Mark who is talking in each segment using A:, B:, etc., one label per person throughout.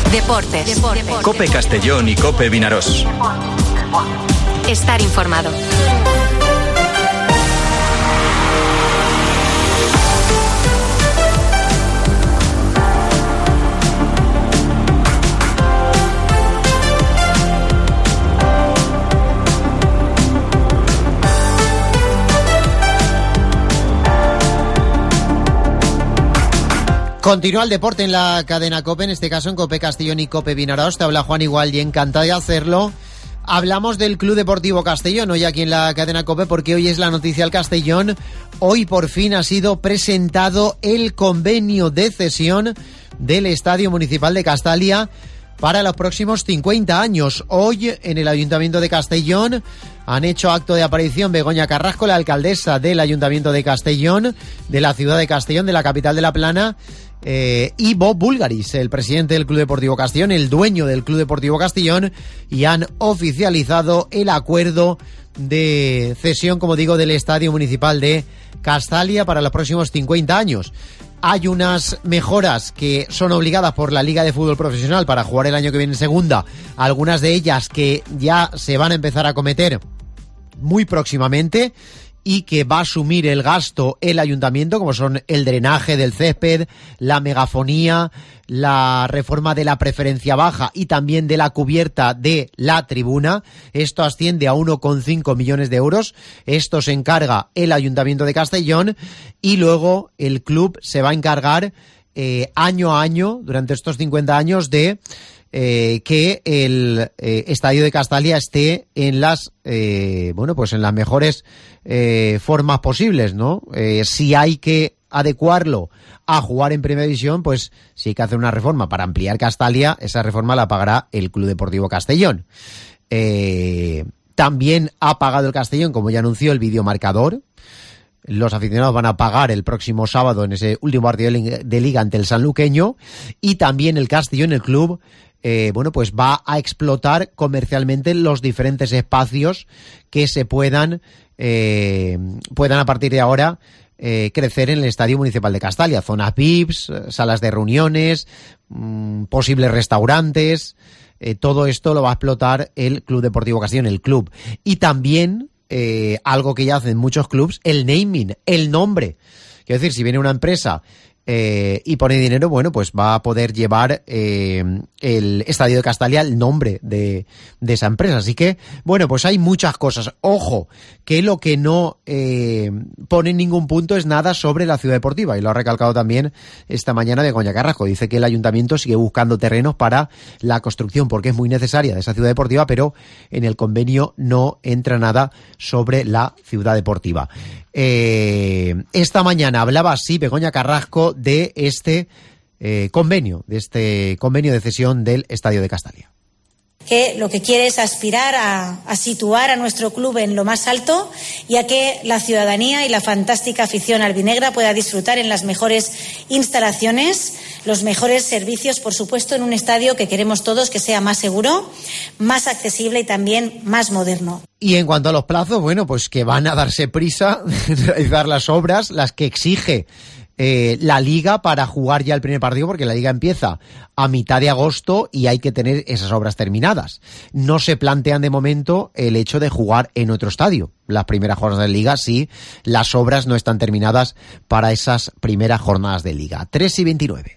A: Deportes.
B: COPE Castellón y COPE Vinarós.
A: Estar informado.
C: Continúa el deporte en la cadena COPE, en este caso en COPE Castellón y COPE Vinarós. Te habla Juan Igual y encantado de hacerlo. Hablamos del Club Deportivo Castellón hoy aquí en la cadena COPE porque hoy es la noticia del Castellón. Hoy por fin ha sido presentado el convenio de cesión del Estadio Municipal de Castalia para los próximos 50 años. Hoy en el Ayuntamiento de Castellón han hecho acto de aparición Begoña Carrasco, la alcaldesa del Ayuntamiento de Castellón, de la ciudad de Castellón, de la capital de La Plana, y Bob Bulgaris, el presidente del Club Deportivo Castellón, el dueño del Club Deportivo Castellón, y han oficializado el acuerdo de cesión, como digo, del Estadio Municipal de Castalia para los próximos 50 años. Hay unas mejoras que son obligadas por la Liga de Fútbol Profesional para jugar el año que viene en segunda, algunas de ellas que ya se van a empezar a cometer muy próximamente y que va a asumir el gasto el ayuntamiento, como son el drenaje del césped, la megafonía, la reforma de la preferencia baja y también de la cubierta de la tribuna. Esto asciende a 1,5 millones de euros. Esto se encarga el Ayuntamiento de Castellón y luego el club se va a encargar año a año, durante estos 50 años, de que el Estadio de Castalia esté en las en las mejores formas posibles, ¿no? Si hay que adecuarlo a jugar en Primera División, pues si hay que hacer una reforma para ampliar Castalia, esa reforma la pagará el Club Deportivo Castellón. También ha pagado el Castellón, como ya anunció, el videomarcador. Los aficionados van a pagar el próximo sábado en ese último partido de Liga ante el sanluqueño, y también el Castellón, el club, pues va a explotar comercialmente los diferentes espacios que se puedan a partir de ahora crecer en el Estadio Municipal de Castalia. Zonas VIPs, salas de reuniones, posibles restaurantes, todo esto lo va a explotar el Club Deportivo Castellón, el club. Y también algo que ya hacen muchos clubs, el naming, el nombre. Quiero decir, si viene una empresa y pone dinero, bueno, pues va a poder llevar el Estadio de Castalia el nombre de esa empresa. Así que, bueno, pues hay muchas cosas. Ojo, que lo que no pone en ningún punto es nada sobre la ciudad deportiva, y lo ha recalcado también esta mañana Begoña Carrasco. Dice que el ayuntamiento sigue buscando terrenos para la construcción porque es muy necesaria de esa ciudad deportiva, pero en el convenio no entra nada sobre la ciudad deportiva. Esta mañana hablaba así Begoña Carrasco de este convenio de cesión del Estadio de Castalia.
D: Que lo que quiere es aspirar a situar a nuestro club en lo más alto y a que la ciudadanía y la fantástica afición albinegra pueda disfrutar en las mejores instalaciones, los mejores servicios, por supuesto, en un estadio que queremos todos que sea más seguro, más accesible y también más moderno.
C: Y en cuanto a los plazos, bueno, pues que van a darse prisa en realizar las obras, las que exige la Liga para jugar ya el primer partido, porque la Liga empieza a mitad de agosto y hay que tener esas obras terminadas. No se plantean de momento el hecho de jugar en otro estadio las primeras jornadas de Liga si las obras no están terminadas para esas primeras jornadas de Liga. 3:29.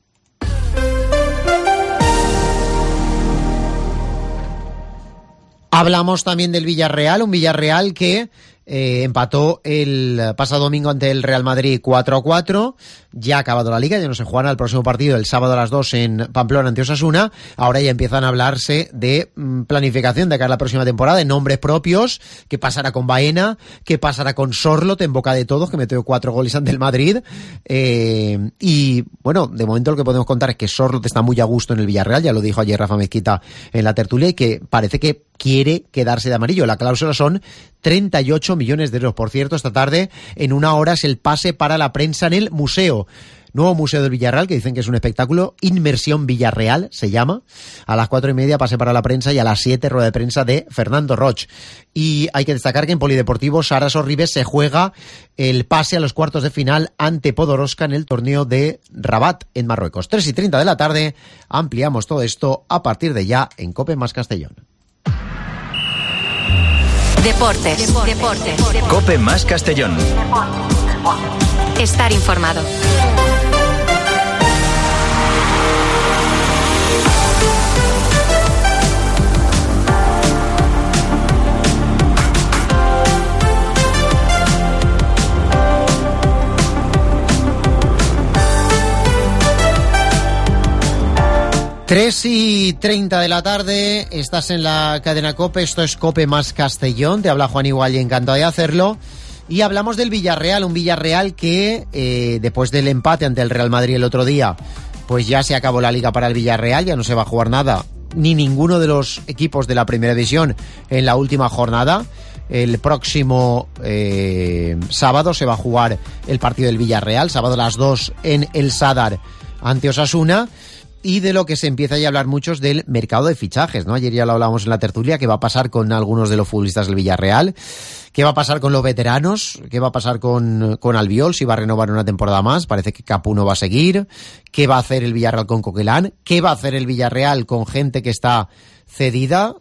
C: Hablamos también del Villarreal, un Villarreal que empató el pasado domingo ante el Real Madrid 4-4. Ya ha acabado la Liga, ya no se jugará el próximo partido el sábado a las 2 en Pamplona ante Osasuna. Ahora ya empiezan a hablarse de planificación de cara a la próxima temporada, de nombres propios. ¿Qué pasará con Baena? ¿Qué pasará con Sorloth, en boca de todos, que metió 4 goles ante el Madrid? Y bueno, de momento lo que podemos contar es que Sorloth está muy a gusto en el Villarreal, ya lo dijo ayer Rafa Mezquita en la tertulia, y que parece que quiere quedarse de amarillo. La cláusula son 38 millones de euros. Por cierto, esta tarde, en una hora, es el pase para la prensa en el museo. nuevo Museo del Villarreal, que dicen que es un espectáculo, Inmersión Villarreal se llama. A las 4:30 pase para la prensa y a las 7 rueda de prensa de Fernando Roig. Y hay que destacar que en Polideportivo Sara Sorribes se juega el pase a los cuartos de final ante Podoroska en el torneo de Rabat en Marruecos. 3:30 de la tarde, ampliamos todo esto a partir de ya en COPE más Castellón.
A: Deportes.
B: COPE más Castellón.
A: Estar informado.
C: Tres y 30 de la tarde, estás en la cadena COPE, esto es COPE más Castellón, te habla Juan Igual y encantado de hacerlo. Y hablamos del Villarreal, un Villarreal que después del empate ante el Real Madrid el otro día, pues ya se acabó la liga para el Villarreal, ya no se va a jugar nada, ni ninguno de los equipos de la primera división en la última jornada. El próximo sábado se va a jugar el partido del Villarreal, sábado a las 2 en el Sadar ante Osasuna. Y de lo que se empieza ya a hablar mucho es del mercado de fichajes, ¿no? Ayer ya lo hablábamos en la tertulia, qué va a pasar con algunos de los futbolistas del Villarreal, qué va a pasar con los veteranos, qué va a pasar con Albiol, si va a renovar una temporada más, parece que Capú no va a seguir, qué va a hacer el Villarreal con Coquelán, qué va a hacer el Villarreal con gente que está cedida,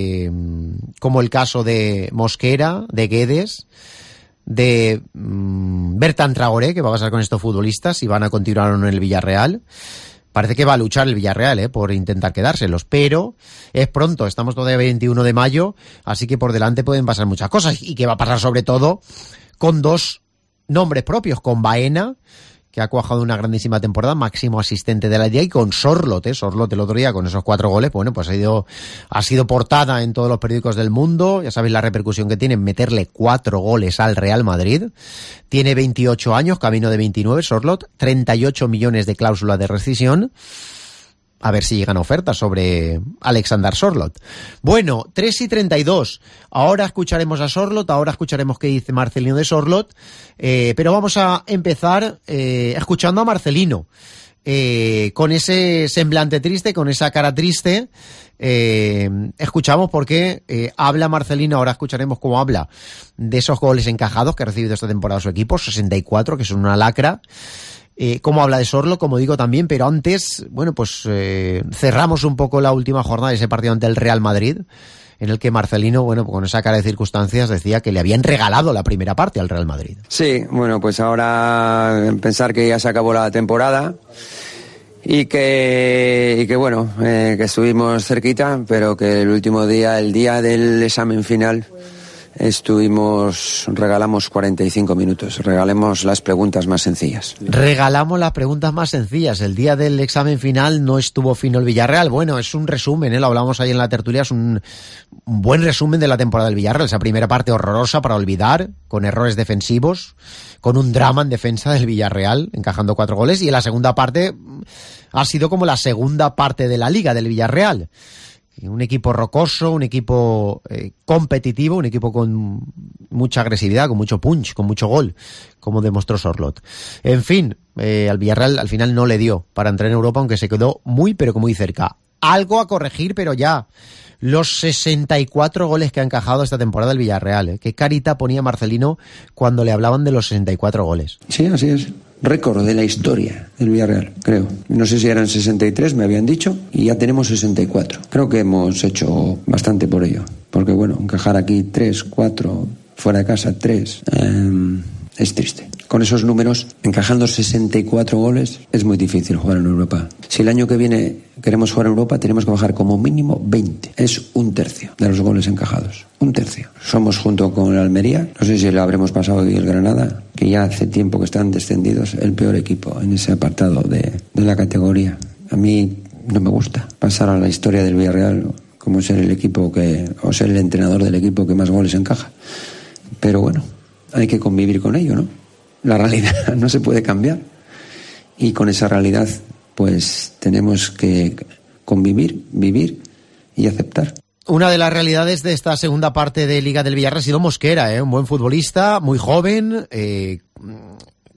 C: como el caso de Mosquera, de Guedes, de Bertrand Traoré, qué va a pasar con estos futbolistas, si van a continuar o no en el Villarreal. Parece que va a luchar el Villarreal por intentar quedárselos, pero es pronto, estamos todavía 21 de mayo, así que por delante pueden pasar muchas cosas. Y que va a pasar sobre todo con dos nombres propios, con Baena, que ha cuajado una grandísima temporada, máximo asistente de la liga, y con Sorloth, Sorloth el otro día con esos 4 goles, bueno, pues ha sido portada en todos los periódicos del mundo, ya sabéis la repercusión que tiene meterle 4 goles al Real Madrid. Tiene 28 años, camino de 29, Sorloth, 38 millones de cláusula de rescisión. A ver si llegan ofertas sobre Alexander Sorloth. Bueno, 3:32. Ahora escucharemos a Sorloth, ahora escucharemos qué dice Marcelino de Sorloth, pero vamos a empezar escuchando a Marcelino, con ese semblante triste, con esa cara triste. Escuchamos porque habla Marcelino, ahora escucharemos cómo habla de esos goles encajados que ha recibido esta temporada su equipo, 64, que son una lacra. Cómo habla de Sorloth, como digo también, pero antes, bueno, pues cerramos un poco la última jornada de ese partido ante el Real Madrid, en el que Marcelino, bueno, con esa cara de circunstancias, decía que le habían regalado la primera parte al Real Madrid.
E: Sí, bueno, pues ahora pensar que ya se acabó la temporada y que bueno, que estuvimos cerquita, pero que el último día, el día del examen final, regalamos 45 minutos, regalemos las preguntas más sencillas.
C: Regalamos las preguntas más sencillas. El día del examen final no estuvo fino el Villarreal. Bueno, es un resumen, lo hablamos ahí en la tertulia, es un buen resumen de la temporada del Villarreal. Esa primera parte horrorosa para olvidar, con errores defensivos, con un drama en defensa del Villarreal, encajando 4 goles. Y en la segunda parte ha sido como la segunda parte de la liga del Villarreal. Un equipo rocoso, un equipo competitivo, un equipo con mucha agresividad, con mucho punch, con mucho gol, como demostró Sorloth. En fin, al Villarreal al final no le dio para entrar en Europa, aunque se quedó muy, pero que muy cerca. Algo a corregir, pero ya. Los 64 goles que ha encajado esta temporada el Villarreal. Qué carita ponía Marcelino cuando le hablaban de los 64 goles.
E: Sí, así es. Récord de la historia del Villarreal, creo. No sé si eran 63, me habían dicho, y ya tenemos 64. Creo que hemos hecho bastante por ello. Porque, bueno, encajar aquí 3, 4, fuera de casa 3, es triste. Con esos números, encajando 64 goles, es muy difícil jugar en Europa. Si el año que viene queremos jugar en Europa, tenemos que bajar como mínimo 20. Es 1/3 de los goles encajados. 1/3. Somos, junto con el Almería, no sé si lo habremos pasado hoy el Granada, que ya hace tiempo que están descendidos, el peor equipo en ese apartado de la categoría. A mí no me gusta pasar a la historia del Villarreal como ser el equipo o ser el entrenador del equipo que más goles encaja. Pero bueno, hay que convivir con ello, ¿no? La realidad no se puede cambiar, y con esa realidad pues tenemos que convivir, vivir y aceptar.
C: Una de las realidades de esta segunda parte de Liga del Villarreal ha sido Mosquera, un buen futbolista, muy joven,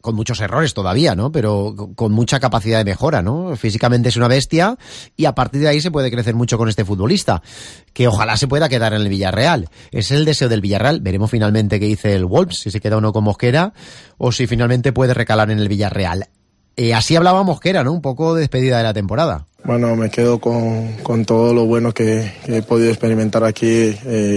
C: con muchos errores todavía, ¿no? Pero con mucha capacidad de mejora, ¿no? Físicamente es una bestia y a partir de ahí se puede crecer mucho con este futbolista, que ojalá se pueda quedar en el Villarreal. Es el deseo del Villarreal. Veremos finalmente qué dice el Wolves, si se queda o no con Mosquera o si finalmente puede recalar en el Villarreal. Así hablaba Mosquera, ¿no? Un poco de despedida de la temporada.
F: Bueno, me quedo con todo lo bueno que he podido experimentar aquí.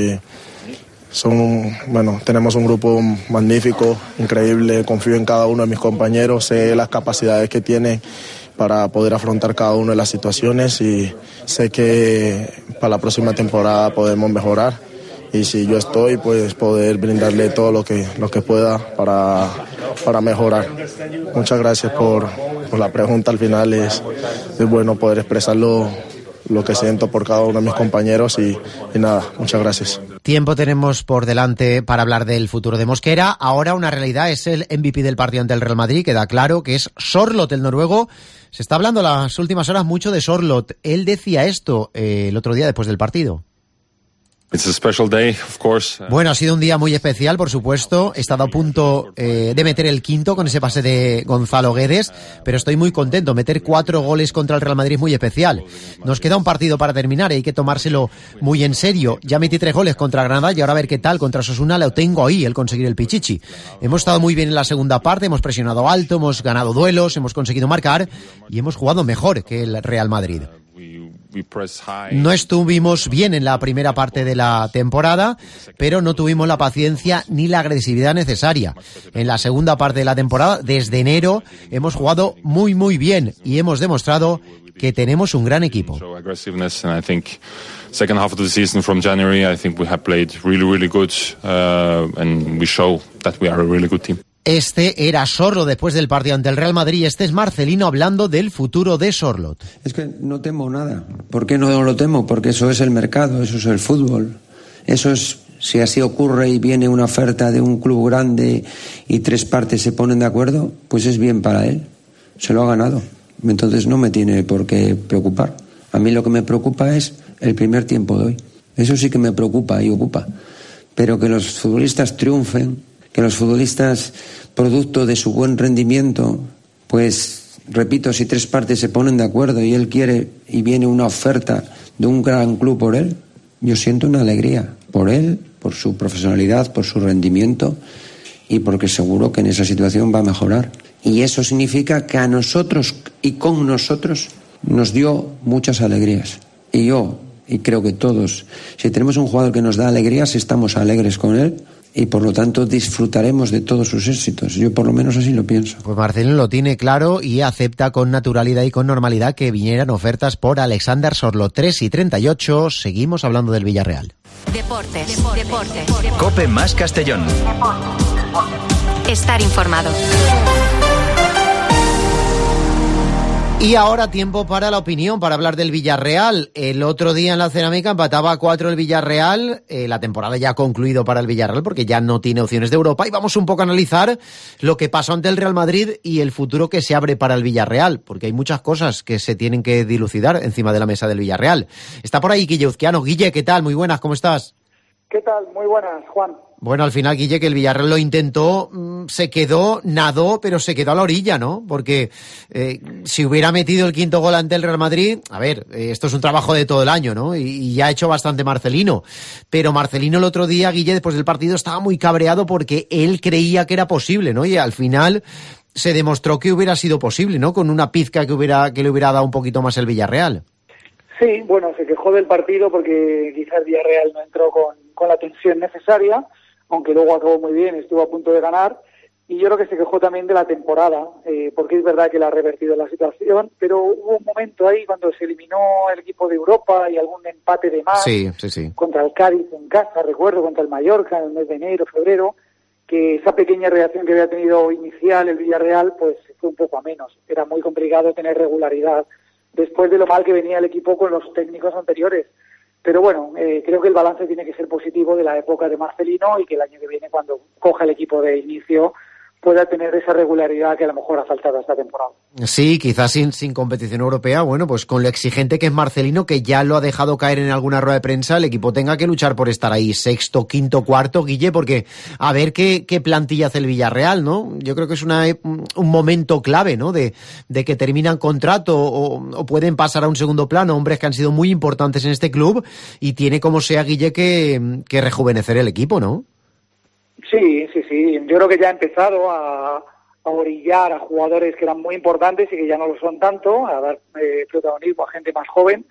F: Tenemos un grupo magnífico, increíble. Confío en cada uno de mis compañeros, sé las capacidades que tienen para poder afrontar cada una de las situaciones y sé que para la próxima temporada podemos mejorar. Y si yo estoy, pues poder brindarle todo lo que pueda para mejorar. Muchas gracias por la pregunta. Al final es bueno poder expresar lo que siento por cada uno de mis compañeros y nada, muchas gracias.
C: Tiempo tenemos por delante para hablar del futuro de Mosquera. Ahora una realidad es el MVP del partido ante el Real Madrid. Queda claro que es Sorloth, el noruego. Se está hablando las últimas horas mucho de Sorloth. Él decía esto el otro día después del partido.
G: It's a special day, of course.
C: Bueno, ha sido un día muy especial, por supuesto. He estado a punto de meter el quinto con ese pase de Gonzalo Guedes, pero estoy muy contento. Meter 4 goles contra el Real Madrid es muy especial. Nos queda un partido para terminar y hay que tomárselo muy en serio. Ya metí 3 goles contra Granada y ahora a ver qué tal contra Osasuna. Lo tengo ahí, el conseguir el pichichi. Hemos estado muy bien en la segunda parte, hemos presionado alto, hemos ganado duelos, hemos conseguido marcar y hemos jugado mejor que el Real Madrid. No estuvimos bien en la primera parte de la temporada, pero no tuvimos la paciencia ni la agresividad necesaria. En la segunda parte de la temporada, desde enero, hemos jugado muy muy bien y hemos demostrado que tenemos un gran equipo.
G: Second half of the season from January, I think we have played really good and we show that we are a really good team.
C: Este era Sorloth después del partido ante el Real Madrid y este es Marcelino hablando del futuro de Sorloth.
E: Es que no temo nada. ¿Por qué no lo temo? Porque eso es el mercado, eso es el fútbol. Eso es, si así ocurre y viene una oferta de un club grande y 3 partes se ponen de acuerdo, pues es bien para él. Se lo ha ganado. Entonces no me tiene por qué preocupar. A mí lo que me preocupa es el primer tiempo de hoy. Eso sí que me preocupa y ocupa. Pero que los futbolistas triunfen, que los futbolistas, producto de su buen rendimiento, pues, repito, si 3 partes se ponen de acuerdo y él quiere y viene una oferta de un gran club por él, yo siento una alegría por él, por su profesionalidad, por su rendimiento y porque seguro que en esa situación va a mejorar. Y eso significa que a nosotros y con nosotros nos dio muchas alegrías. Y yo, y creo que todos, si tenemos un jugador que nos da alegrías, estamos alegres con él. Y por lo tanto disfrutaremos de todos sus éxitos. Yo por lo menos así lo pienso.
C: Pues Marcelino lo tiene claro y acepta con naturalidad y con normalidad que vinieran ofertas por Alexander Sorloth. 3:38, seguimos hablando del Villarreal.
A: Deportes.
B: COPE más Castellón.
A: Estar informado.
C: Y ahora tiempo para la opinión, para hablar del Villarreal. El otro día en la Cerámica empataba a 4 el Villarreal. La temporada ya ha concluido para el Villarreal porque ya no tiene opciones de Europa. Y vamos un poco a analizar lo que pasó ante el Real Madrid y el futuro que se abre para el Villarreal. Porque hay muchas cosas que se tienen que dilucidar encima de la mesa del Villarreal. Está por ahí Guille Uzquiano. Guille, ¿qué tal? Muy buenas, ¿cómo estás?
H: ¿Qué tal? Muy buenas, Juan.
C: Bueno, al final, Guille, que el Villarreal lo intentó, se quedó, nadó, pero se quedó a la orilla, ¿no? Porque si hubiera metido el 5º gol ante el Real Madrid, a ver, esto es un trabajo de todo el año, ¿no? Y ya ha hecho bastante Marcelino. Pero Marcelino el otro día, Guille, después del partido, estaba muy cabreado porque él creía que era posible, ¿no? Y al final se demostró que hubiera sido posible, ¿no? Con una pizca que le hubiera dado un poquito más el Villarreal.
H: Sí, bueno, se quejó del partido porque quizás el Villarreal no entró con la tensión necesaria, aunque luego acabó muy bien, estuvo a punto de ganar, y yo creo que se quejó también de la temporada, porque es verdad que le ha revertido la situación, pero hubo un momento ahí cuando se eliminó el equipo de Europa y algún empate de más
C: sí.
H: contra el Cádiz en casa, recuerdo, contra el Mallorca en el mes de enero, febrero, que esa pequeña reacción que había tenido inicial el Villarreal, pues fue un poco a menos. Era muy complicado tener regularidad después de lo mal que venía el equipo con los técnicos anteriores. Pero bueno, creo que el balance tiene que ser positivo de la época de Marcelino y que el año que viene, cuando coja el equipo de inicio, pueda tener esa regularidad que a lo mejor ha faltado esta temporada.
C: Sí, quizás sin competición europea, bueno, pues con lo exigente que es Marcelino, que ya lo ha dejado caer en alguna rueda de prensa, el equipo tenga que luchar por estar ahí sexto, quinto, cuarto, Guille, porque a ver qué plantilla hace el Villarreal, ¿no? Yo creo que es un momento clave, ¿no? De que terminan contrato o pueden pasar a un segundo plano, hombres que han sido muy importantes en este club, y tiene como sea, Guille, que rejuvenecer el equipo, ¿no?
H: Sí. Yo creo que ya ha empezado a orillar a jugadores que eran muy importantes y que ya no lo son tanto, a dar protagonismo a gente más joven.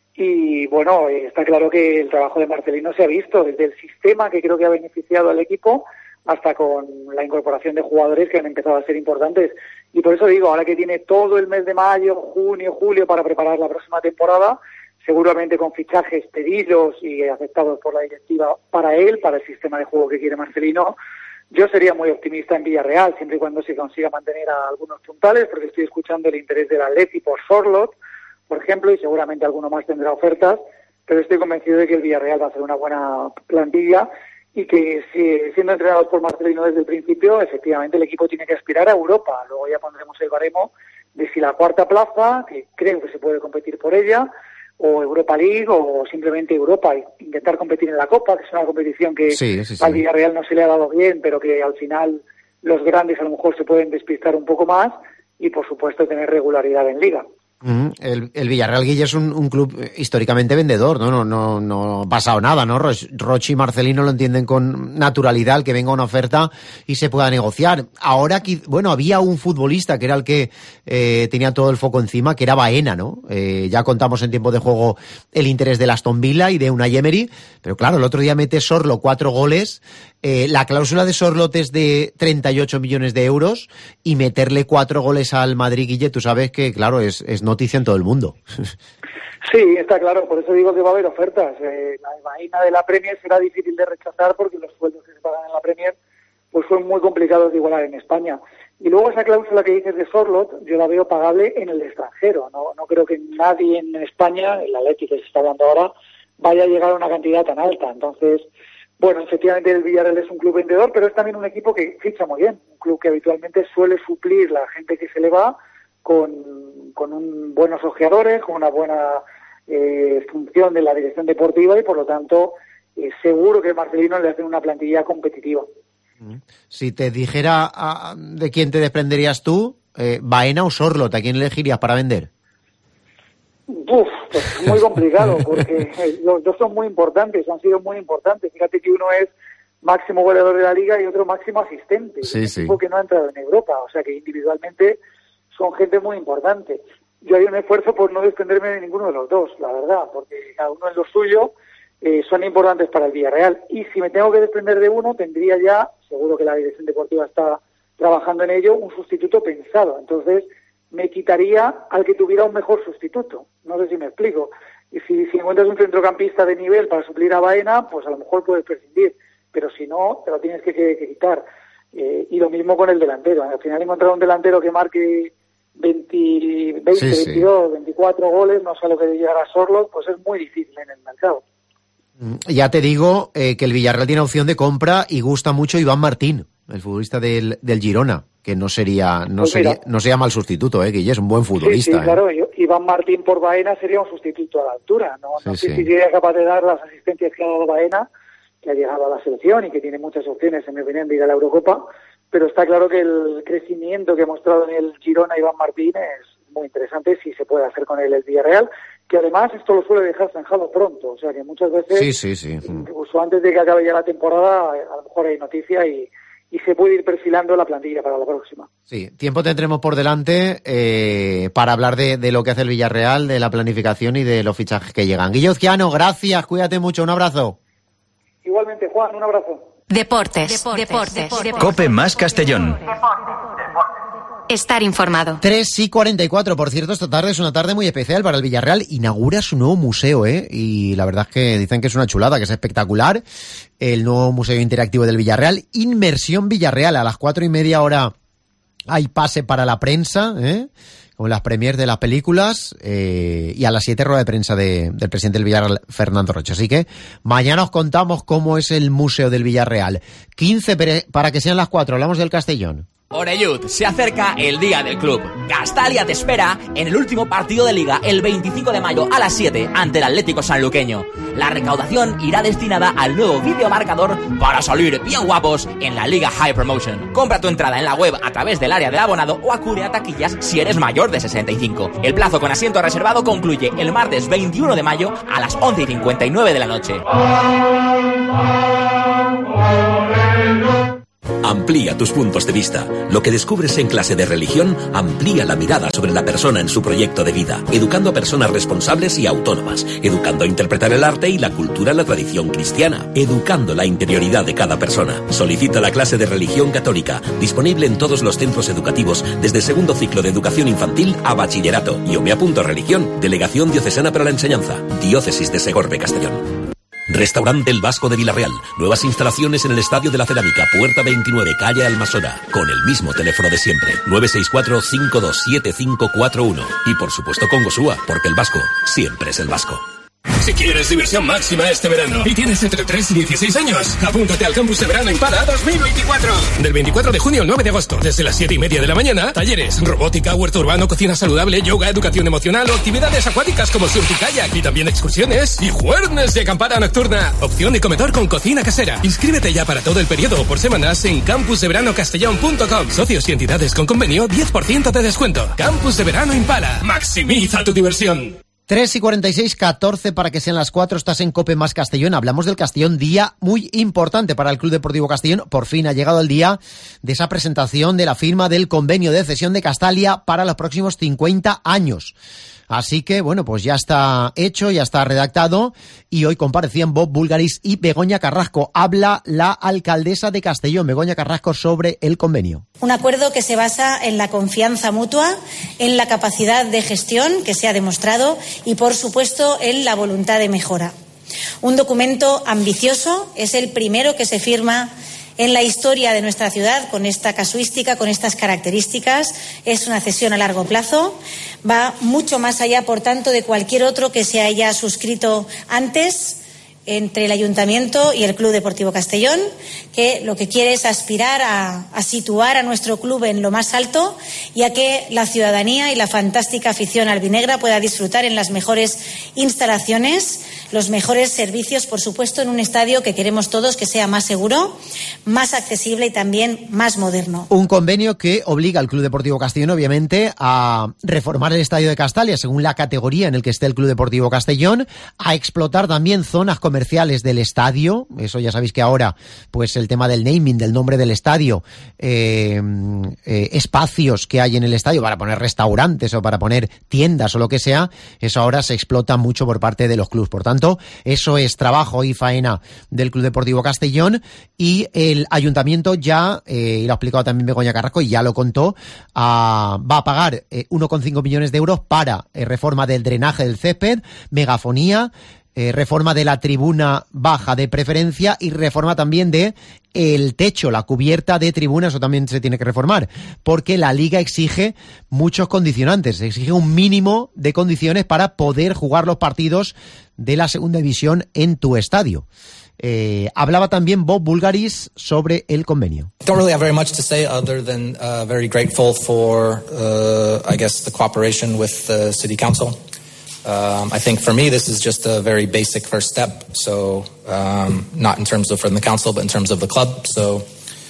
H: Y bueno, está claro que el trabajo de Marcelino se ha visto desde el sistema, que creo que ha beneficiado al equipo, hasta con la incorporación de jugadores que han empezado a ser importantes. Y por eso digo, ahora que tiene todo el mes de mayo, junio, julio para preparar la próxima temporada, seguramente con fichajes pedidos y aceptados por la directiva para él, para el sistema de juego que quiere Marcelino, yo sería muy optimista en Villarreal, siempre y cuando se consiga mantener a algunos puntales, porque estoy escuchando el interés del Atleti por Sorloth, por ejemplo, y seguramente alguno más tendrá ofertas, pero estoy convencido de que el Villarreal va a hacer una buena plantilla y que siendo entrenado por Marcelino desde el principio, efectivamente el equipo tiene que aspirar a Europa. Luego ya pondremos el baremo de si la cuarta plaza, que creo que se puede competir por ella, o Europa League, o simplemente Europa, intentar competir en la Copa, que es una competición que al Villarreal no se le ha dado bien, pero que al final los grandes a lo mejor se pueden despistar un poco más, y por supuesto tener regularidad en Liga.
C: El Villarreal, Guille, es un club históricamente vendedor, no ha pasado nada, ¿no? Rochi y Marcelino lo entienden con naturalidad, el que venga una oferta y se pueda negociar. Ahora, bueno, había un futbolista que era el que tenía todo el foco encima, que era Baena, ¿no? Ya contamos en tiempo de juego el interés del Aston Villa y de Unai Emery, pero claro, el otro día mete Sorloth 4 goles. La cláusula de Sorloth es de 38 millones de euros, y meterle 4 goles al Madrid, Guille, tú sabes que, claro, es noticia en todo el mundo.
H: Sí, está claro, por eso digo que va a haber ofertas. La vaina de la Premier será difícil de rechazar, porque los sueldos que se pagan en la Premier pues son muy complicados de igualar en España. Y luego esa cláusula que dices de Sorloth, yo la veo pagable en el extranjero. No creo que nadie en España, el Atleti que se está hablando ahora, vaya a llegar a una cantidad tan alta. Entonces, bueno, efectivamente el Villarreal es un club vendedor, pero es también un equipo que ficha muy bien, un club que habitualmente suele suplir la gente que se le va con buenos ojeadores, con una buena función de la dirección deportiva, y por lo tanto seguro que Marcelino le hace una plantilla competitiva.
C: Si te dijera de quién te desprenderías tú, Baena o Sorloth, ¿a quién elegirías para vender?
H: Pues muy complicado, porque los dos son muy importantes, han sido muy importantes. Fíjate que uno es máximo goleador de la Liga y otro máximo asistente. Porque no ha entrado en Europa, o sea que individualmente son gente muy importante. Yo haría un esfuerzo por no desprenderme de ninguno de los dos, la verdad, porque cada uno en lo suyo son importantes para el Villarreal. Y si me tengo que desprender de uno, tendría ya, seguro que la dirección deportiva está trabajando en ello, un sustituto pensado. Entonces me quitaría al que tuviera un mejor sustituto. No sé si me explico. Y si encuentras un centrocampista de nivel para suplir a Baena, pues a lo mejor puedes prescindir. Pero si no, te lo tienes que quitar. Y lo mismo con el delantero. Al final encontrar un delantero que marque 20, 22, 24 goles, no sé a lo que llegará a Sorloth, pues es muy difícil en el mercado.
C: Ya te digo que el Villarreal tiene opción de compra y gusta mucho Iván Martín, el futbolista del Girona, que no sería mal sustituto, Guille, es un buen futbolista.
H: Sí, claro, Iván Martín por Baena sería un sustituto a la altura. No sé si sería capaz de dar las asistencias que ha dado Baena, que ha llegado a la selección y que tiene muchas opciones, en mi opinión, de ir a la Eurocopa, pero está claro que el crecimiento que ha mostrado en el Girona Iván Martín es muy interesante si se puede hacer con él el Villarreal, que además esto lo suele dejar zanjado pronto, o sea que muchas veces, incluso antes de que acabe ya la temporada, a lo mejor hay noticia y se puede ir perfilando la plantilla para la próxima.
C: Sí, tiempo tendremos por delante para hablar de lo que hace el Villarreal, de la planificación y de los fichajes que llegan. Guille Ozquiano, gracias, cuídate mucho, un abrazo.
H: Igualmente, Juan, un abrazo.
A: Deportes.
B: COPE más Castellón.
A: Estar informado.
C: 3:44, por cierto, esta tarde es una tarde muy especial para el Villarreal. Inaugura su nuevo museo, y la verdad es que dicen que es una chulada, que es espectacular. El nuevo Museo Interactivo del Villarreal, Inmersión Villarreal. A las 4:30 hora hay pase para la prensa, con las premiers de las películas, y a las 7 rueda de prensa del presidente del Villarreal, Fernando Rocha. Así que mañana os contamos cómo es el Museo del Villarreal. 15 para que sean las 4, hablamos del Castellón.
I: Oreyud, se acerca el día del club. Castalia te espera en el último partido de Liga el 25 de mayo a las 7 ante el Atlético Sanluqueño. La recaudación irá destinada al nuevo videomarcador para salir bien guapos en la Liga High Promotion. Compra tu entrada en la web a través del área de abonado o acude a taquillas si eres mayor de 65. El plazo con asiento reservado concluye el martes 21 de mayo a las 11:59 de la noche.
J: Amplía tus puntos de vista. Lo que descubres en clase de religión amplía la mirada sobre la persona en su proyecto de vida, educando a personas responsables y autónomas, educando a interpretar el arte y la cultura en la tradición cristiana, educando la interioridad de cada persona. Solicita la clase de religión católica, disponible en todos los centros educativos, desde segundo ciclo de educación infantil a bachillerato. Yo me apunto a religión. Delegación Diocesana para la Enseñanza. Diócesis de Segorbe, Castellón. Restaurante El Vasco de Villarreal. Nuevas instalaciones en el Estadio de la Cerámica, puerta 29, calle Almasora. Con el mismo teléfono de siempre, 964-527541. Y por supuesto con Gosúa, porque el Vasco siempre es el Vasco.
K: Si quieres diversión máxima este verano y tienes entre 3 y 16 años, apúntate al Campus de Verano Impala 2024. Del 24 de junio al 9 de agosto, desde las 7:30 de la mañana, talleres, robótica, huerto urbano, cocina saludable, yoga, educación emocional o actividades acuáticas como surf y kayak, y también excursiones y juernes de acampada nocturna. Opción de comedor con cocina casera. Inscríbete ya para todo el periodo o por semanas en campusdeveranocastellón.com. Socios y entidades con convenio, 10% de descuento. Campus de Verano Impala. Maximiza tu diversión.
C: 3:46, 14 para que sean las 4, estás en COPE más Castellón. Hablamos del Castellón, día muy importante para el Club Deportivo Castellón. Por fin ha llegado el día de esa presentación de la firma del convenio de cesión de Castalia para los próximos 50 años. Así que, bueno, pues ya está hecho, ya está redactado, y hoy comparecían Bob Bulgaris y Begoña Carrasco. Habla la alcaldesa de Castellón, Begoña Carrasco, sobre el convenio.
D: Un acuerdo que se basa en la confianza mutua, en la capacidad de gestión que se ha demostrado y, por supuesto, en la voluntad de mejora. Un documento ambicioso, es el primero que se firma en la historia de nuestra ciudad, con esta casuística, con estas características. Es una cesión a largo plazo, va mucho más allá, por tanto, de cualquier otro que se haya suscrito antes entre el Ayuntamiento y el Club Deportivo Castellón, que lo que quiere es aspirar a situar a nuestro club en lo más alto y a que la ciudadanía y la fantástica afición albinegra pueda disfrutar en las mejores instalaciones, los mejores servicios, por supuesto, en un estadio que queremos todos que sea más seguro, más accesible y también más moderno.
C: Un convenio que obliga al Club Deportivo Castellón, obviamente, a reformar el estadio de Castalia según la categoría en el que esté el Club Deportivo Castellón, a explotar también zonas comerciales del estadio. Eso ya sabéis que ahora, pues el tema del naming, del nombre del estadio, espacios que hay en el estadio para poner restaurantes o para poner tiendas o lo que sea, eso ahora se explota mucho por parte de los clubes. Por tanto, eso es trabajo y faena del Club Deportivo Castellón, y el Ayuntamiento ya, y lo ha explicado también Begoña Carrasco y ya lo contó, va a pagar 1,5 millones de euros para reforma del drenaje del césped, megafonía, reforma de la tribuna baja de preferencia y reforma también de el techo, la cubierta de tribuna. Eso también se tiene que reformar, porque la Liga exige muchos condicionantes, exige un mínimo de condiciones para poder jugar los partidos de la segunda división en tu estadio. Hablaba también Bob Bulgaris sobre el convenio.
L: Don't really have very much to say other than very grateful for I guess the cooperation with the City Council. I think for me this is just a very basic first step, so not in terms of from the council but in terms of the club, so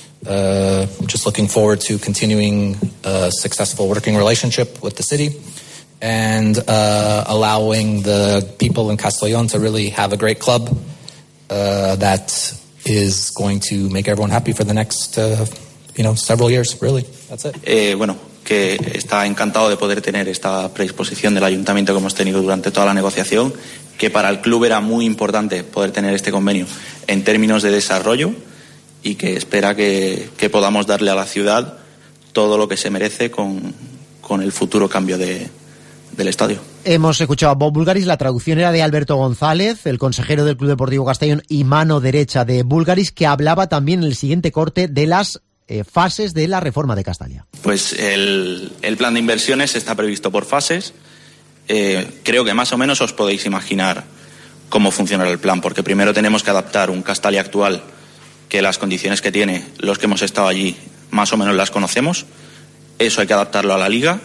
L: just looking forward to continuing a successful working relationship with the city and allowing the people in Castellón to really have a great club that is going to make everyone happy for the next several years, really. That's it.
M: Que está encantado de poder tener esta predisposición del ayuntamiento que hemos tenido durante toda la negociación, que para el club era muy importante poder tener este convenio en términos de desarrollo, y que espera que podamos darle a la ciudad todo lo que se merece con el futuro cambio del estadio.
C: Hemos escuchado a Bob Bulgaris, la traducción era de Alberto González, el consejero del Club Deportivo Castellón y mano derecha de Bulgaris, que hablaba también en el siguiente corte de las fases de la reforma de Castalia.
M: Pues el plan de inversiones está previsto por fases. Creo que más o menos os podéis imaginar cómo funcionará el plan, porque primero tenemos que adaptar un Castalia actual que las condiciones que tiene, los que hemos estado allí más o menos las conocemos. Eso hay que adaptarlo a la liga,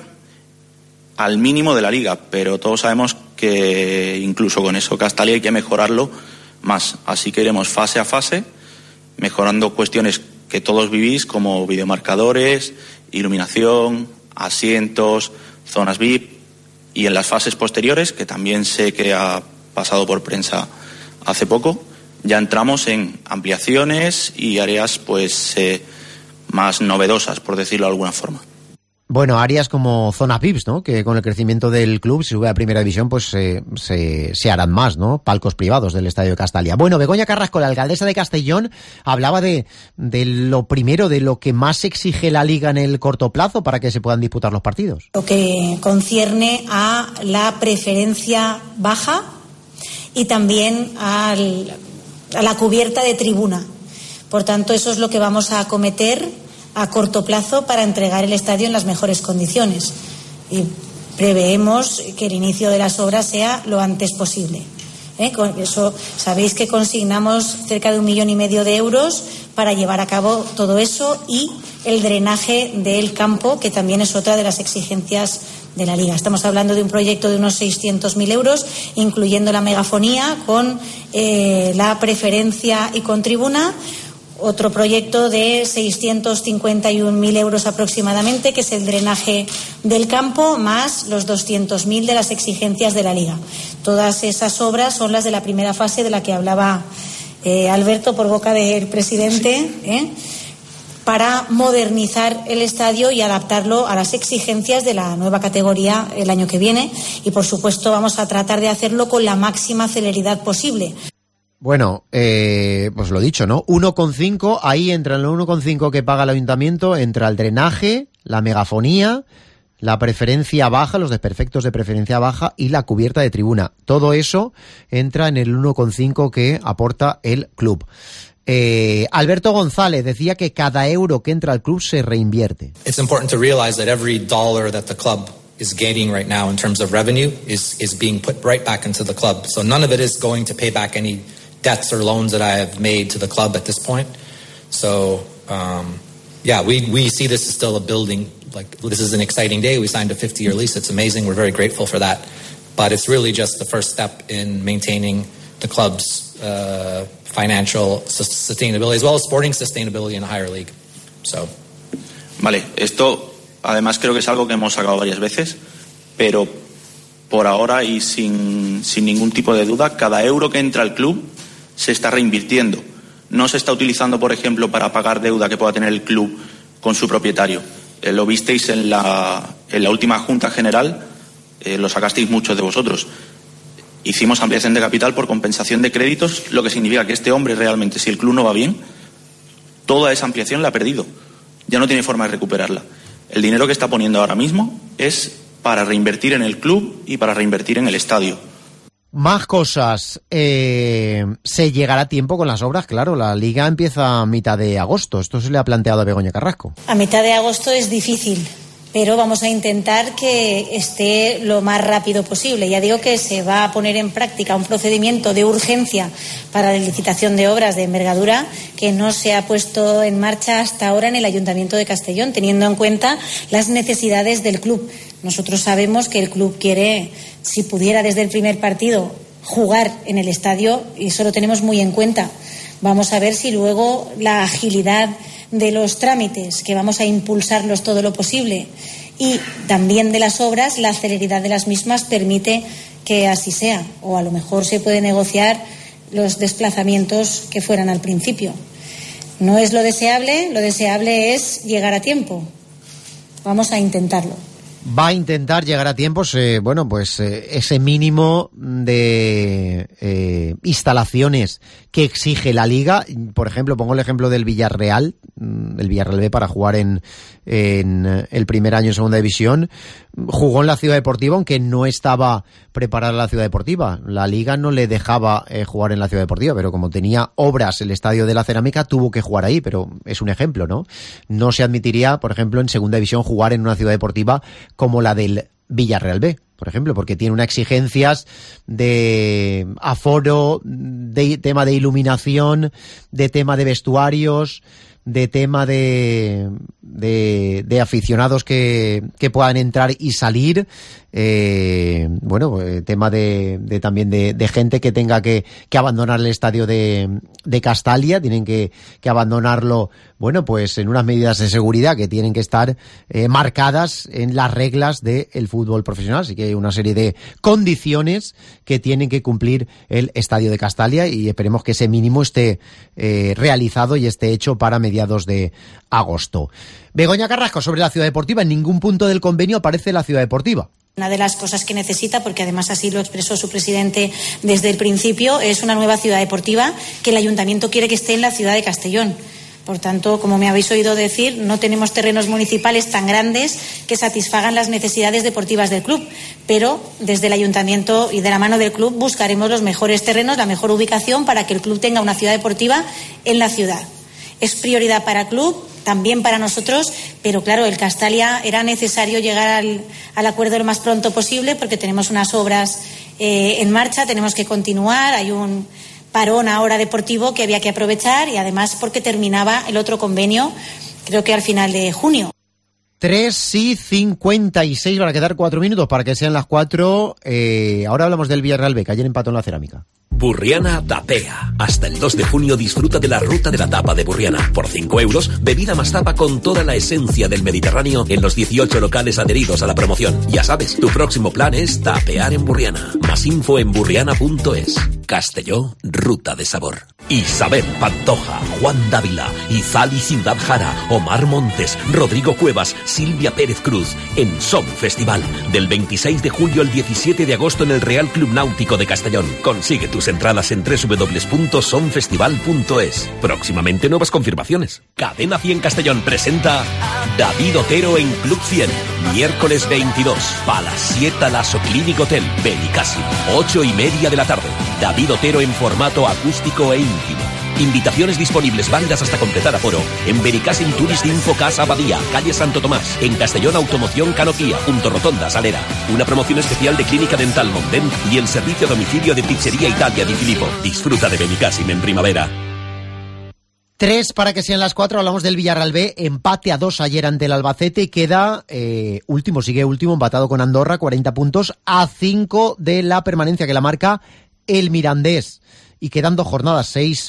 M: al mínimo de la liga, pero todos sabemos que incluso con eso Castalia hay que mejorarlo más. Así que iremos fase a fase, mejorando cuestiones que todos vivís, como videomarcadores, iluminación, asientos, zonas VIP, y en las fases posteriores, que también sé que ha pasado por prensa hace poco, ya entramos en ampliaciones y áreas pues más novedosas, por decirlo de alguna forma.
C: Bueno, áreas como zonas VIPs, ¿no? Que con el crecimiento del club, si sube a Primera División, pues se harán más, ¿no? Palcos privados del Estadio de Castalia. Bueno, Begoña Carrasco, la alcaldesa de Castellón, hablaba de lo primero, de lo que más exige la Liga en el corto plazo para que se puedan disputar los partidos.
D: Lo que concierne a la preferencia baja y también a la cubierta de tribuna. Por tanto, eso es lo que vamos a acometer a corto plazo para entregar el estadio en las mejores condiciones, y preveemos que el inicio de las obras sea lo antes posible. Con eso sabéis que consignamos cerca de 1,5 millones de euros para llevar a cabo todo eso y el drenaje del campo, que también es otra de las exigencias de la Liga. Estamos hablando de un proyecto de unos 600.000 euros, incluyendo la megafonía con la preferencia y con tribuna. Otro proyecto de 651.000 euros aproximadamente, que es el drenaje del campo, más los 200.000 de las exigencias de la Liga. Todas esas obras son las de la primera fase de la que hablaba Alberto por boca del presidente, para modernizar el estadio y adaptarlo a las exigencias de la nueva categoría el año que viene. Y, por supuesto, vamos a tratar de hacerlo con la máxima celeridad posible.
C: Bueno, pues lo dicho, ¿no? 1,5, ahí entra el 1,5 que paga el ayuntamiento, entra el drenaje, la megafonía, la preferencia baja, los desperfectos de preferencia baja y la cubierta de tribuna. Todo eso entra en el 1,5 que aporta el club. Alberto González decía que cada euro que entra al club se reinvierte.
L: It's important to realize that every dollar that the club is gaining right now in terms of revenue is being put right back into the club. So none of it is going to pay back any debts or loans that I have made to the club at this point. So, we see this as still a building. Like, this is an exciting day. We signed a 50-year lease. It's amazing. We're very grateful for that. But it's really just the first step in maintaining the club's financial sustainability, as well as sporting sustainability in a higher league. So.
M: Vale, esto además creo que es algo que hemos sacado varias veces, pero por ahora y sin ningún tipo de duda, cada euro que entra al club se está reinvirtiendo. No se está utilizando, por ejemplo, para pagar deuda que pueda tener el club con su propietario. Lo visteis en la última Junta General, lo sacasteis muchos de vosotros. Hicimos ampliación de capital por compensación de créditos, lo que significa que este hombre realmente, si el club no va bien, toda esa ampliación la ha perdido. Ya no tiene forma de recuperarla. El dinero que está poniendo ahora mismo es para reinvertir en el club y para reinvertir en el estadio.
C: Más cosas. ¿Se llegará a tiempo con las obras? Claro, la Liga empieza a mitad de agosto. Esto se le ha planteado a Begoña Carrasco.
D: A mitad de agosto es difícil, pero vamos a intentar que esté lo más rápido posible. Ya digo que se va a poner en práctica un procedimiento de urgencia para la licitación de obras de envergadura que no se ha puesto en marcha hasta ahora en el Ayuntamiento de Castellón, teniendo en cuenta las necesidades del club. Nosotros sabemos que el club quiere, si pudiera desde el primer partido, jugar en el estadio, y eso lo tenemos muy en cuenta. Vamos a ver si luego la agilidad de los trámites, que vamos a impulsarlos todo lo posible, y también de las obras, la celeridad de las mismas permite que así sea. O a lo mejor se puede negociar los desplazamientos que fueran al principio. No es lo deseable es llegar a tiempo. Vamos a intentarlo.
C: Va a intentar llegar a tiempo, ese mínimo de instalaciones que exige la Liga. Por ejemplo, pongo el ejemplo del Villarreal B, para jugar en el primer año en Segunda División. Jugó en la Ciudad Deportiva, aunque no estaba preparada la Ciudad Deportiva. La Liga no le dejaba jugar en la Ciudad Deportiva, pero como tenía obras el Estadio de la Cerámica, tuvo que jugar ahí. Pero es un ejemplo, ¿no? No se admitiría, por ejemplo, en Segunda División jugar en una Ciudad Deportiva como la del Villarreal B, por ejemplo, porque tiene unas exigencias de aforo, de tema de iluminación, de tema de vestuarios, de tema de aficionados que puedan entrar y salir, tema de también de gente que tenga que abandonar el estadio de Castalia, tienen que abandonarlo, pues en unas medidas de seguridad que tienen que estar marcadas en las reglas del fútbol profesional, así que hay una serie de condiciones que tienen que cumplir el estadio de Castalia y esperemos que ese mínimo esté realizado y esté hecho para mediados de agosto. Begoña Carrasco, sobre la Ciudad Deportiva, en ningún punto del convenio aparece la Ciudad Deportiva.
D: Una de las cosas que necesita, porque además así lo expresó su presidente desde el principio, es una nueva ciudad deportiva que el Ayuntamiento quiere que esté en la ciudad de Castellón. Por tanto, como me habéis oído decir, no tenemos terrenos municipales tan grandes que satisfagan las necesidades deportivas del club, pero desde el Ayuntamiento y de la mano del club buscaremos los mejores terrenos, la mejor ubicación para que el club tenga una ciudad deportiva en la ciudad. Es prioridad para el club, también para nosotros, pero claro, el Castalia era necesario llegar al acuerdo lo más pronto posible porque tenemos unas obras en marcha, tenemos que continuar, hay un parón ahora deportivo que había que aprovechar y además porque terminaba el otro convenio, creo que al final de junio.
C: 3:56, van a quedar 4 minutos para que sean las 4. Ahora hablamos del Villarreal B, que ayer empató en la Cerámica.
J: Burriana Tapea. Hasta el 2 de junio disfruta de la ruta de la tapa de Burriana. Por 5 euros, bebida más tapa con toda la esencia del Mediterráneo en los 18 locales adheridos a la promoción. Ya sabes, tu próximo plan es tapear en Burriana. Más info en burriana.es. Castelló, ruta de sabor. Isabel Pantoja, Juan Dávila, Izal y Ciudad Jara, Omar Montes, Rodrigo Cuevas, Silvia Pérez Cruz, en Som Festival. Del 26 de julio al 17 de agosto en el Real Club Náutico de Castellón. Consigue tus entradas en www.somfestival.es. Próximamente nuevas confirmaciones. Cadena 100 Castellón presenta David Otero en Club 100. Miércoles 22, Palacio Clinic Hotel, Benicàssim, 8:30 de la tarde. David Otero en formato acústico e íntimo. Invitaciones disponibles válidas hasta completar aforo en Benicàssim Tourist Info Casa Abadía, calle Santo Tomás, en Castellón Automoción Canopía, Punto Rotonda, Salera. Una promoción especial de Clínica Dental Monden y el servicio a domicilio de Pizzería Italia Di Filippo. Disfruta de Benicàssim en primavera.
C: 3 para que sean las 4, hablamos del Villarreal B, empate a 2 ayer ante el Albacete y queda sigue último, empatado con Andorra, 40 puntos, a 5 de la permanencia que la marca el Mirandés. Y quedan 2 jornadas, 6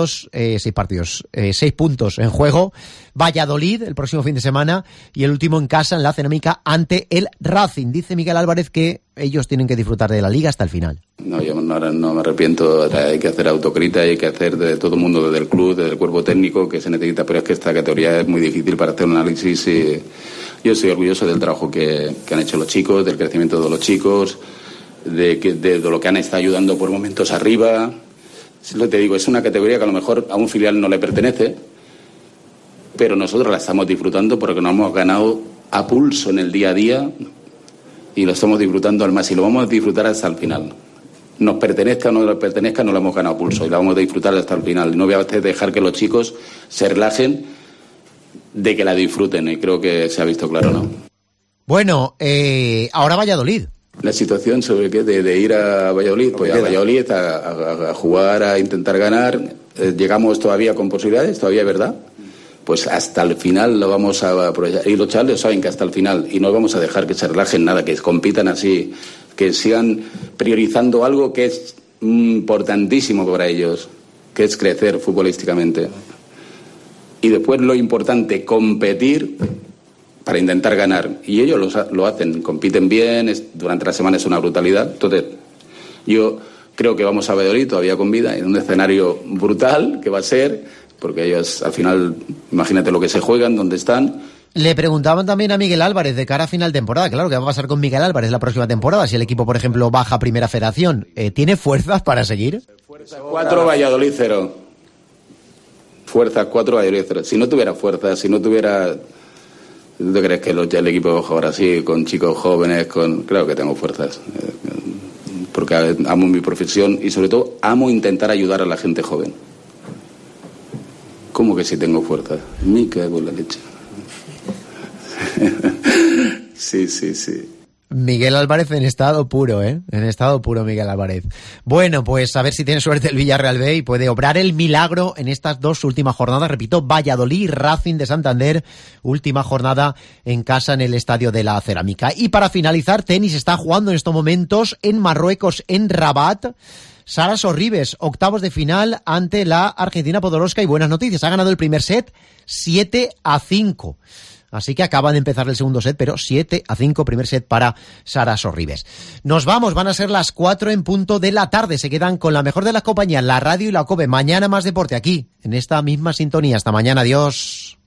C: puntos en juego. Valladolid el próximo fin de semana y el último en casa en la Cerámica ante el Racing. Dice Miguel Álvarez que ellos tienen que disfrutar de la Liga hasta el final.
N: No, yo no me arrepiento. Hay que hacer autocrítica y hay que hacer de todo el mundo, desde el club, desde el cuerpo técnico, que se necesita, pero es que esta categoría es muy difícil para hacer un análisis. Y yo estoy orgulloso del trabajo que han hecho los chicos, del crecimiento de los chicos, de lo que han estado ayudando por momentos arriba. Es lo que te digo, es una categoría que a lo mejor a un filial no le pertenece, pero nosotros la estamos disfrutando porque nos hemos ganado a pulso en el día a día y lo estamos disfrutando al máximo y lo vamos a disfrutar hasta el final. Nos pertenezca o no nos pertenezca, no lo hemos ganado a pulso y la vamos a disfrutar hasta el final. No voy a dejar que los chicos se relajen de que la disfruten y creo que se ha visto claro, ¿no?
C: Bueno, ahora Valladolid.
N: La situación sobre qué de ir a Valladolid, pues a Valladolid a jugar, a intentar ganar. Llegamos todavía con posibilidades, todavía es verdad. Pues hasta el final lo vamos a aprovechar. Y los chavales saben que hasta el final, y no vamos a dejar que se relajen nada, que compitan así, que sigan priorizando algo que es importantísimo para ellos, que es crecer futbolísticamente. Y después lo importante, competir para intentar ganar, y ellos lo hacen, compiten bien, durante la semana es una brutalidad. Entonces yo creo que vamos a Valladolid todavía con vida, en un escenario brutal que va a ser, porque ellos al final, imagínate lo que se juegan, dónde están.
C: Le preguntaban también a Miguel Álvarez de cara a final de temporada, claro, ¿qué va a pasar con Miguel Álvarez la próxima temporada? Si el equipo, por ejemplo, baja a Primera Federación, ¿tiene fuerzas para seguir?
N: Fuerzas 4, Valladolid 0. Fuerzas 4, Valladolid 0. Si no tuviera fuerzas, si no tuviera... ¿Tú te crees que el equipo va a jugar así, con chicos jóvenes? Claro que tengo fuerzas, porque amo mi profesión y sobre todo amo intentar ayudar a la gente joven. ¿Cómo que sí tengo fuerzas? Me cago en la leche. Sí.
C: Miguel Álvarez en estado puro, En estado puro Miguel Álvarez. Bueno, pues a ver si tiene suerte el Villarreal B y puede obrar el milagro en estas dos últimas jornadas. Repito, Valladolid y Racing de Santander, última jornada en casa en el Estadio de la Cerámica. Y para finalizar, tenis está jugando en estos momentos en Marruecos, en Rabat. Sara Sorribes, octavos de final ante la Argentina Podoroska y buenas noticias. Ha ganado el primer set 7-5. Así que acaba de empezar el segundo set, pero 7-5, primer set para Sara Sorribes. Nos vamos, van a ser las 4 en punto de la tarde. Se quedan con la mejor de las compañías, la radio y la COPE. Mañana más deporte aquí, en esta misma sintonía. Hasta mañana, adiós.